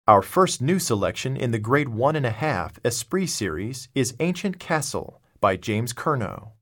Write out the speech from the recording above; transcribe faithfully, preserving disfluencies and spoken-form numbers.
Our first new selection in the Grade One and a Half Esprit series is Ancient Castle by James Curnow.